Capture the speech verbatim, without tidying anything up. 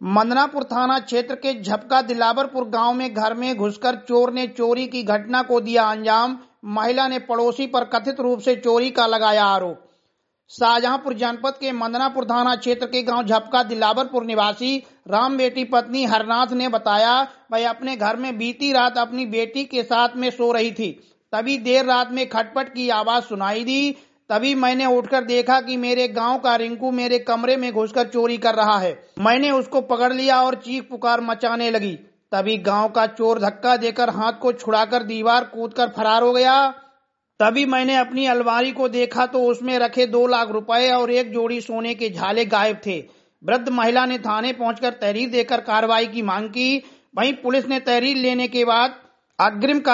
मंदनापुर थाना क्षेत्र के झपका दिलावरपुर गांव में घर में घुसकर चोर ने चोरी की घटना को दिया अंजाम। महिला ने पड़ोसी पर कथित रूप से चोरी का लगाया आरोप। शाहजहांपुर जनपद के मंदनापुर थाना क्षेत्र के गांव झपका दिलावरपुर निवासी राम बेटी पत्नी हरनाथ ने बताया, वह अपने घर में बीती रात अपनी बेटी के साथ में सो रही थी। तभी देर रात में खटपट की आवाज सुनाई दी। तभी मैंने उठकर देखा कि मेरे गांव का रिंकू मेरे कमरे में घुसकर चोरी कर रहा है। मैंने उसको पकड़ लिया और चीख पुकार मचाने लगी। तभी गांव का चोर धक्का देकर हाथ को छुड़ाकर दीवार कूदकर फरार हो गया। तभी मैंने अपनी अलमारी को देखा तो उसमें रखे दो लाख रुपए और एक जोड़ी सोने के झाले गायब थे। वृद्ध महिला ने थाने पहुंचकर तहरीर देकर कार्रवाई की मांग की। वहीं पुलिस ने तहरीर लेने के बाद अग्रिम